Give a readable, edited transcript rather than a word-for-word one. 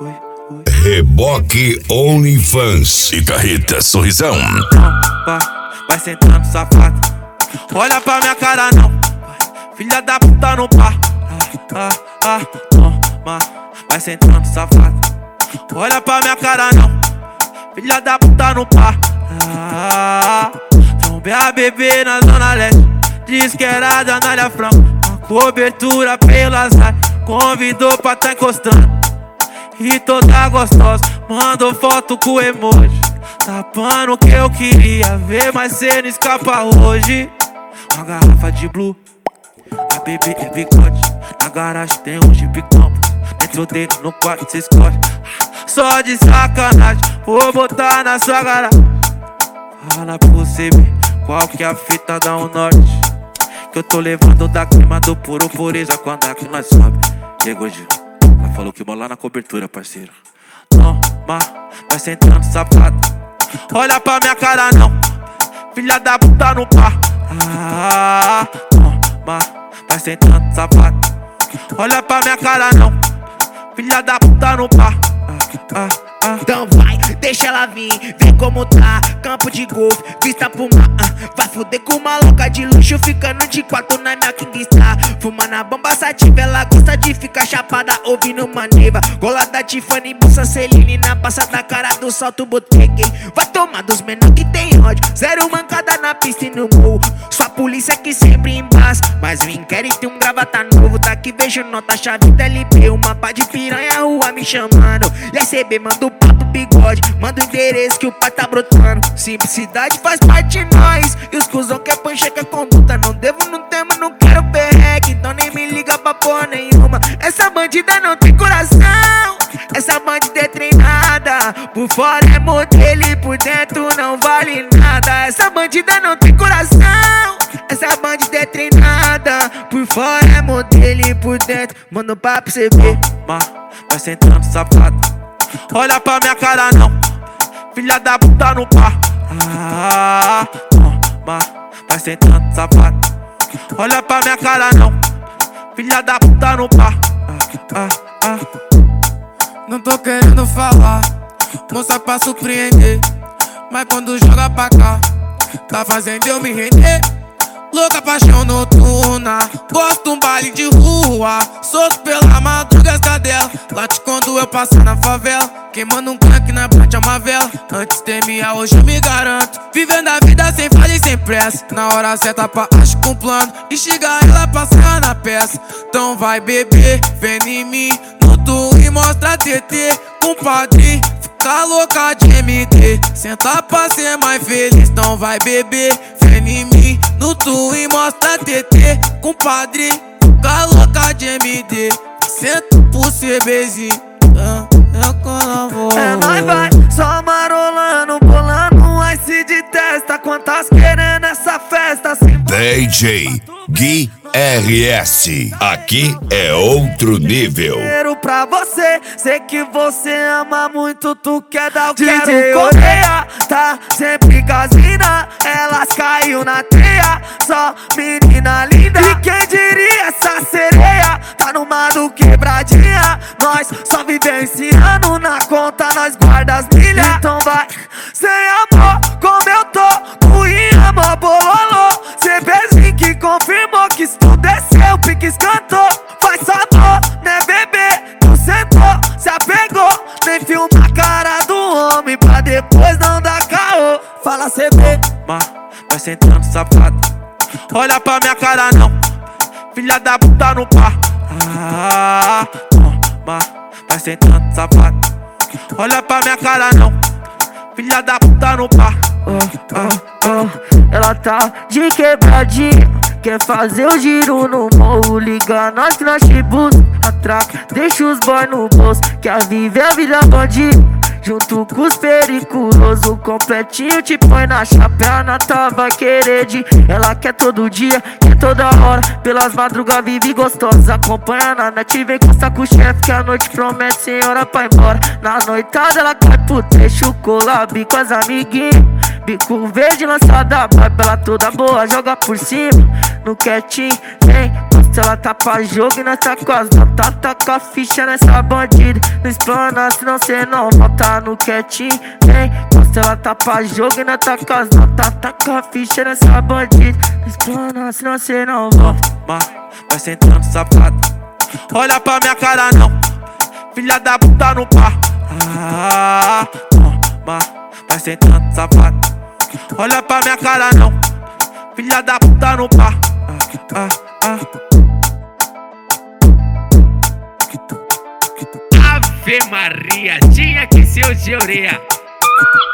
Reboque OnlyFans e Carreta Sorrisão. Vai sentando, safado. Olha pra minha cara não, filha da puta não pá. Toma, vai sentando, safado. Olha pra minha cara não, filha da puta não pá. Trombei a bebê na zona leste, diz que era da Anália Franco. Cobertura pelas áreas, convidou pra tá encostando. E toda gostosa, mandou foto com emoji, tapando o que eu queria ver, mas cê não escapa hoje. Uma garrafa de blue, a bebê é bigode. Na garagem tem um Jeep Compass, dentro dele no quarto cê escolhe. Só de sacanagem, vou botar na sua garagem. Fala pra você ver qual que é a fita da norte, que eu tô levando da clima do puro pureza quando aqui nós sobe. Chegou Gil, ela falou que molar na cobertura, parceiro. Toma, vai sentando, safado. Olha pra minha cara não, filha da puta não pá. Toma, vai sentando, safado. Olha pra minha cara não, filha da puta não pá. Então vai, deixa ela vir, vê como tá. Campo de golfe, vista pro mar. Vai fuder com uma louca de luxo, ficando de quatro na minha King Star. Fumando a bomba sativa, ela gosta de ficar chapada, ouvindo maneva. Gola da Tiffany, bolsa Celine, na passa da cara do salto boteque. Vai tomar dos menor que tem ódio, zero mancada na pista e no morro. Sua polícia que sempre embaça, mas o inquérito um gravata novo. Daqui vejo nota, chave da LP, um mapa de piranha, rua me chamando. E RCB manda o papo bigode, manda o endereço que o pai tá brotando. Simplicidade faz parte de nós, e os cuzão quer pancheca conduta. Não devo, não temo, não quero perreque, então nem me liga pra porra nenhuma. Essa bandida não tem coração, essa bandida é treinada. Por fora é modelo e por dentro não vale nada. Essa bandida não tem coração, essa bandida é treinada. Por fora é modelo e por dentro manda um papo cê ver. Vai sentando, safado. Olha pra minha cara não, filha da puta não pá. Toma, vai sentando, safado. Olha pra minha cara não, filha da puta não pá. Não tô querendo falar, moça pra surpreender, mas quando joga pra cá, tá fazendo eu me render. Louca paixão noturna, gosto de um baile de rua, solto pela madruga as cadelas, late quando eu passo na favela, queimando um crack na prate uma vela. Antes temia, hoje eu me garanto, vivendo a vida sem falha e sem pressa. Na hora certa pra acho com plano, enxergar ela passar na peça. Então vai beber, vem em mim, no tu e mostra TT, compadre. Tá louca de MD, senta pra ser mais feliz. Então vai beber, vem em mim, no tu e mostra TT, compadre. Tá louca de MD, senta pro CBzinho. É nóis vai, só marolando, bolando um ice de testa. Quantas querendo essa festa sem DJ Gui RS, aqui é outro nível. dinheiro pra você, sei que você ama muito, tu quer dar o quero. Coreia, tá sempre gasina, elas caiu na teia, só menina linda. E quem diria essa sereia, tá no mar do quebradinha. Nós só vivenciando, na conta nós guarda as milhas. Então vai, sem amor, como eu tô, tu e amor bololô. CBzinho que confirmou que isso tudo é seu, pique escantou. Faz sabor, né bebê, tu sentou, se apegou. Nem filma a cara do homem pra depois não dar caô. Fala CB, vai sentando, safado. Olha pra minha cara não, filha da puta não pá. Toma, vai sentando, safado. Olha pra minha cara não, filha da puta não pá. Ela tá de quebradinha, quer fazer o giro no morro. Liga nós que nós chibus, atraca, deixa os boy no bolso. Quer viver a vida bandida, junto com os periculosos. Completinho te põe na chapa, a Nata vai querer de. Ela quer todo dia, quer toda hora, pelas madrugas vive gostosa. Acompanha na net, vem constar com o chefe, que a noite promete sem hora pra ir embora. Na noitada ela cai pro trecho, collab com as amiguinhas. Bico verde lançada, vai pela toda boa, joga por cima. No quietinho, vem, se ela tá pra jogo e nós tá com as notas. Taca a ficha nessa bandida, não explana, senão cê não volta. No quietinho, vem, se ela tá pra jogo e nós tá com as notas. Taca a ficha nessa bandida, não explana, senão cê não volta. Vai sentando safado, olha pra minha cara não, filha da puta no par. Vai sentando safado, olha pra minha cara não, filha da puta no par. Ave Maria, tinha que ser o de orelha.